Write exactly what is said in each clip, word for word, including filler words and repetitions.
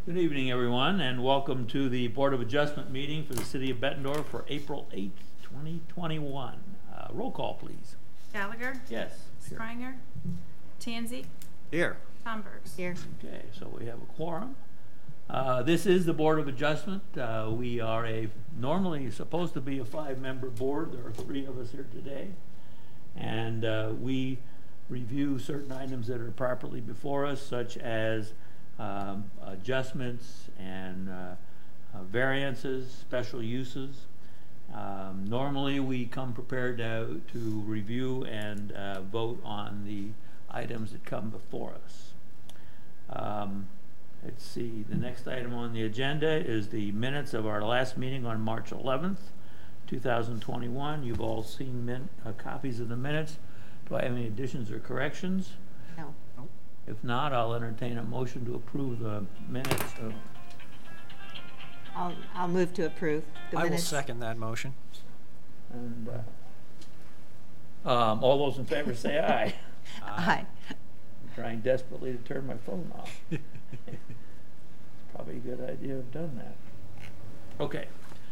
Good evening, everyone, and welcome to the Board of Adjustment meeting for the City of Bettendorf for April eighth, twenty twenty-one. Uh, roll call, please. Gallagher? Yes. Springer? Tanzi? Here. Tombergs? Here. Okay, so we have a quorum. Uh, this is the Board of Adjustment. Uh, we are a normally supposed to be a five-member board. There are three of us here today, and uh, we review certain items that are properly before us, such as Um, adjustments and uh, uh, variances, special uses. Um, normally we come prepared to, to review and uh, vote on the items that come before us. Um, let's see, the next item on the agenda is the minutes of our last meeting on March eleventh, two thousand twenty-one. You've all seen min uh, copies of the minutes. Do I have any additions or corrections? No. If not, I'll entertain a motion to approve the minutes of. I'll, I'll move to approve the I will minutes. second that motion. And uh, um, all those in favor say aye. Aye. I'm trying desperately to turn my phone off. It's probably a good idea to have done that. Okay.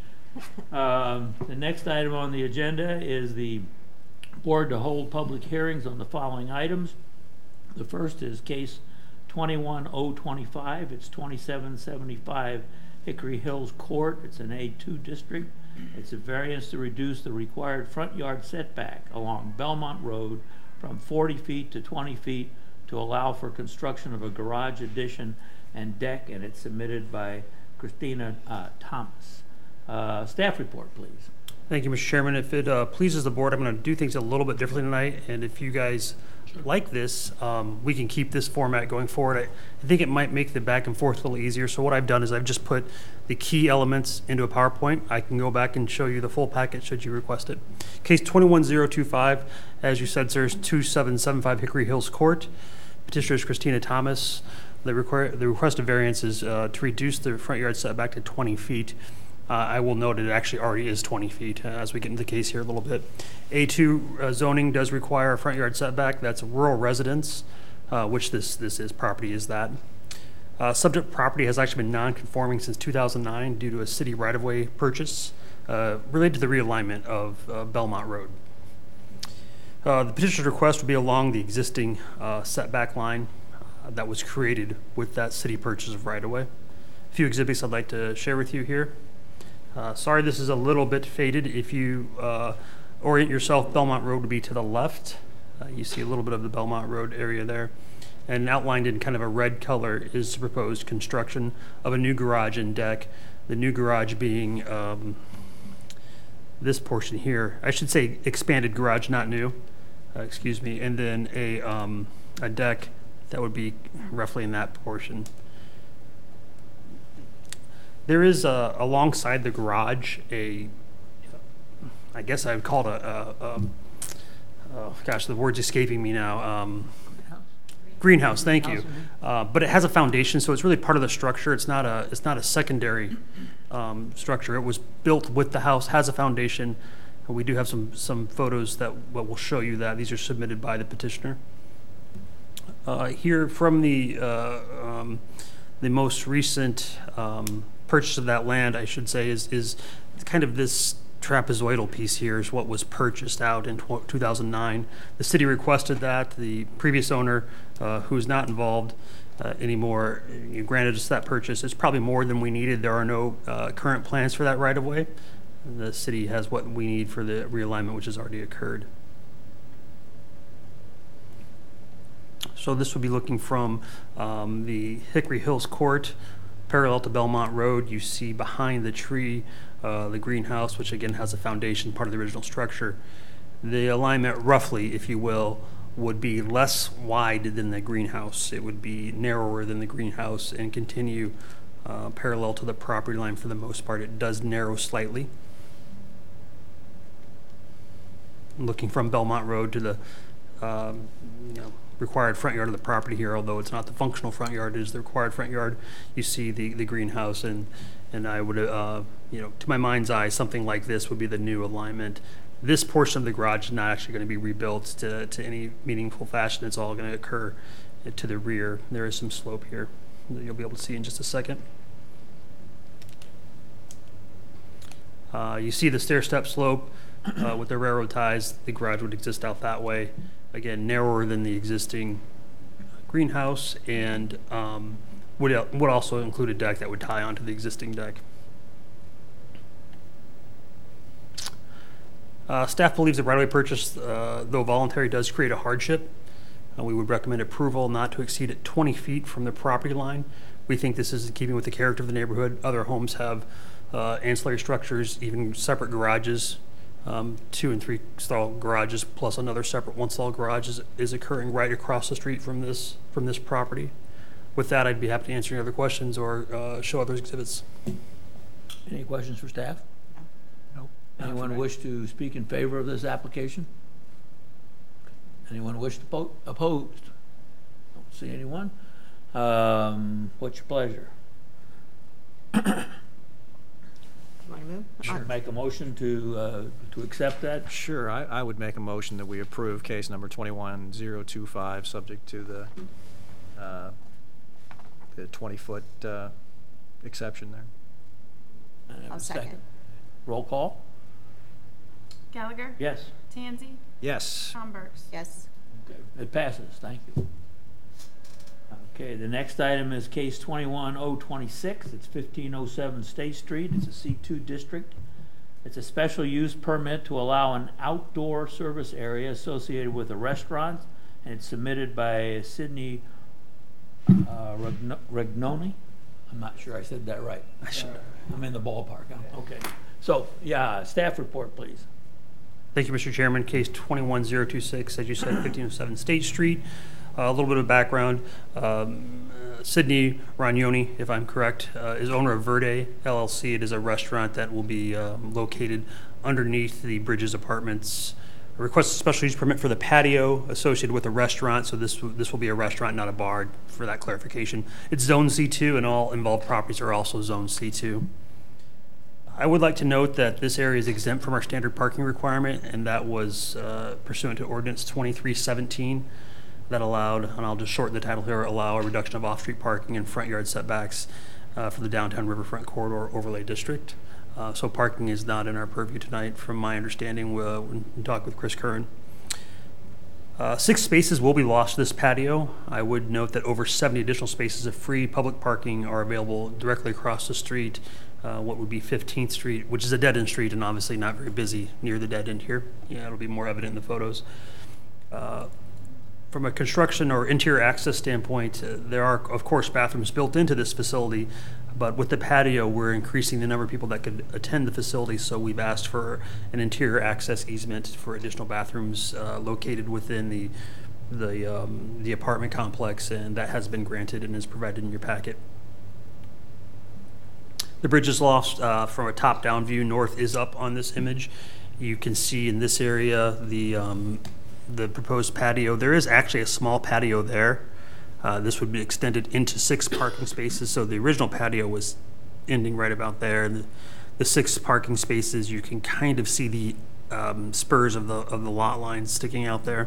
Um, the next item on the agenda is the board to hold public hearings on the following items. The first is case twenty-one oh twenty-five. It's twenty-seven seventy-five Hickory Hills Court. It's an A two district. It's a variance to reduce the required front yard setback along Belmont Road from forty feet to twenty feet to allow for construction of a garage addition and deck, and it's submitted by Christina uh, Thomas. Uh, staff report, please. Thank you, Mister Chairman. If it uh, pleases the board, I'm going to do things a little bit differently tonight, and if you guys like this, um, we can keep this format going forward. I, I think it might make the back and forth a little easier. So what I've done is I've just put the key elements into a PowerPoint. I can go back and show you the full packet should you request it. Case twenty-one oh twenty-five, as you said, sir, is twenty-seven seventy-five Hickory Hills Court. Petitioner is Christina Thomas. The, require, the requested variance is uh, to reduce the front yard setback to twenty feet. Uh, I will note it actually already is twenty feet uh, as we get into the case here a little bit. A two uh, zoning does require a front yard setback. That's a rural residence, uh, which this this is property is that. Uh, subject property has actually been non-conforming since two thousand nine due to a city right-of-way purchase uh, related to the realignment of uh, Belmont Road. Uh, the petitioner's request would be along the existing uh, setback line uh, that was created with that city purchase of right-of-way. A few exhibits I'd like to share with you here. Uh, sorry, this is a little bit faded. If you uh, orient yourself, Belmont Road would be to the left. Uh, you see a little bit of the Belmont Road area there. And outlined in kind of a red color is the proposed construction of a new garage and deck. The new garage being um, this portion here. I should say expanded garage, not new. Uh, excuse me. And then a, um, a deck that would be roughly in that portion. There is uh, alongside the garage a, I guess I would call it a, a, a oh gosh, the word's escaping me now. Um, greenhouse, thank you. Uh, but it has a foundation, so it's really part of the structure. It's not a, it's not a secondary um, structure. It was built with the house, has a foundation. We do have some some photos that well, will show you that. These are submitted by the petitioner. Uh, here from the uh, um, the most recent. Um, purchase of that land, I should say, is is kind of this trapezoidal piece here is what was purchased out in two thousand nine. The city requested that. The previous owner, uh, who is not involved uh, anymore, you granted us that purchase. It's probably more than we needed. There are no uh, current plans for that right of way. The city has what we need for the realignment, which has already occurred. So this would be looking from um, the Hickory Hills Court, parallel to Belmont Road. You see behind the tree uh, the greenhouse, which again has a foundation, part of the original structure. The alignment, roughly, if you will, would be less wide than the greenhouse. It would be narrower than the greenhouse and continue uh, parallel to the property line for the most part. It does narrow slightly. Looking from Belmont Road to the um, you know, required front yard of the property here, although it's not the functional front yard, it is the required front yard. You see the, the greenhouse, and and I would, uh, you know, to my mind's eye, something like this would be the new alignment. This portion of the garage is not actually going to be rebuilt to, to any meaningful fashion. It's all going to occur to the rear. There is some slope here. that you'll be able to see in just a second. Uh, you see the stair step slope uh, with the railroad ties. The garage would exist out that way. Again, narrower than the existing greenhouse, and um, would, would also include a deck that would tie onto the existing deck. Uh, staff believes the right-of-way purchase, uh, though voluntary, does create a hardship. Uh, we would recommend approval not to exceed at twenty feet from the property line. We think this is in keeping with the character of the neighborhood. Other homes have uh, ancillary structures, even separate garages, um, two and three stall garages, plus another separate one stall garage is, is occurring right across the street from this from this property. With that, I'd be happy to answer any other questions or uh, show other exhibits. Any questions for staff? No. Anyone wish to speak in favor of this application? Anyone wish to po- opposed? Don't see anyone. Um, what's your pleasure? You want to move? Should make a motion to uh, to accept that. Sure, I, I would make a motion that we approve case number twenty-one zero two five, subject to the uh, the twenty-foot uh, exception there. And I have I'll a second. Roll call? Gallagher? Yes. Tansey? Yes. Combergs? Yes. Okay, it passes, thank you. Okay, the next item is case twenty-one oh twenty-six. It's fifteen oh seven State Street. It's a C two district. It's a special use permit to allow an outdoor service area associated with a restaurant, and it's submitted by Sydney uh, Regno- Regnoni. I'm not sure I said that right. I should. I'm in the ballpark, huh? Okay. So, yeah, staff report, please. Thank you, Mister Chairman. Case twenty-one oh twenty-six, as you said, fifteen oh seven State Street. Uh, a little bit of background. Um, uh, Sydney Ragnoni, if I'm correct, uh, is owner of Verde L L C. It is a restaurant that will be um, located underneath the Bridges Apartments. A request a special use permit for the patio associated with the restaurant, so this this will be a restaurant, not a bar, for that clarification. It's Zone C two, and all involved properties are also Zone C two. I would like to note that this area is exempt from our standard parking requirement, and that was uh, pursuant to Ordinance twenty-three seventeen that allowed, and I'll just shorten the title here, allow a reduction of off-street parking and front yard setbacks uh, for the downtown riverfront corridor overlay district. Uh, so parking is not in our purview tonight, from my understanding uh, when we talked with Chris Curran. Uh, six spaces will be lost to this patio. I would note that over seventy additional spaces of free public parking are available directly across the street, uh, what would be fifteenth Street, which is a dead-end street and obviously not very busy near the dead end here. Yeah, it'll be more evident in the photos. Uh, From a construction or interior access standpoint, uh, there are, of course, bathrooms built into this facility, but with the patio, we're increasing the number of people that could attend the facility, so we've asked for an interior access easement for additional bathrooms uh, located within the the, um, the apartment complex, and that has been granted and is provided in your packet. The Bridges Loft, uh, from a top-down view, north is up on this image. You can see in this area the um, the proposed patio. There is actually a small patio there. Uh, this would be extended into six parking spaces. So the original patio was ending right about there. And the, the six parking spaces, you can kind of see the um, spurs of the of the lot lines sticking out there.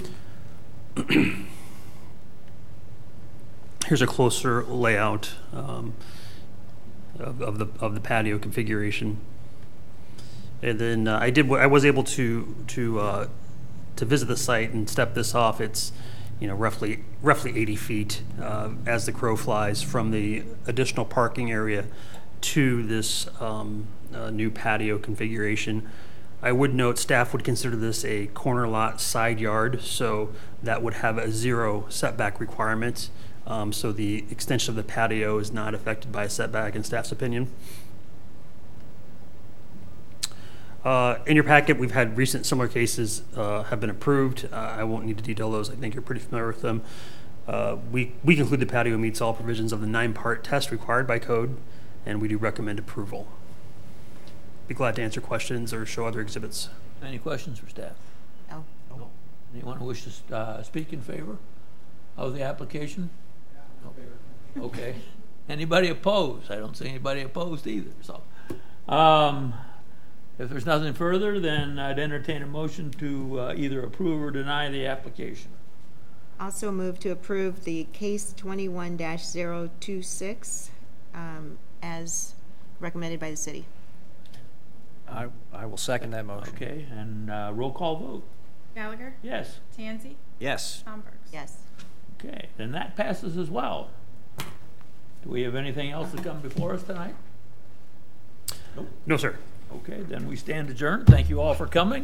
Here's a closer layout um, of, of the of the patio configuration. And then uh, I did. I was able to to. Uh, to visit the site and step this off. It's, you know, roughly roughly eighty feet uh, as the crow flies from the additional parking area to this um, uh, new patio configuration. I would note staff would consider this a corner lot side yard, so that would have a zero setback requirement. Um, so the extension of the patio is not affected by a setback in staff's opinion. Uh, in your packet, we've had recent similar cases uh, have been approved. Uh, I won't need to detail those. I think you're pretty familiar with them. Uh, we, we conclude the patio meets all provisions of the nine-part test required by code, and we do recommend approval. Be glad to answer questions or show other exhibits. Any questions for staff? No. No. Anyone who wishes to uh, speak in favor of the application? No. Okay. Anybody opposed? I don't see anybody opposed either. So, um, if there's nothing further, then I'd entertain a motion to uh, either approve or deny the application. Also move to approve the case twenty-one dash zero two six um, as recommended by the city. I, I will second that motion. Okay, and uh, roll call vote. Gallagher? Yes. Tansey? Yes. Schomburg? Yes. Okay, then that passes as well. Do we have anything else to come before us tonight? No, sir. Okay, then we stand adjourned. Thank you all for coming.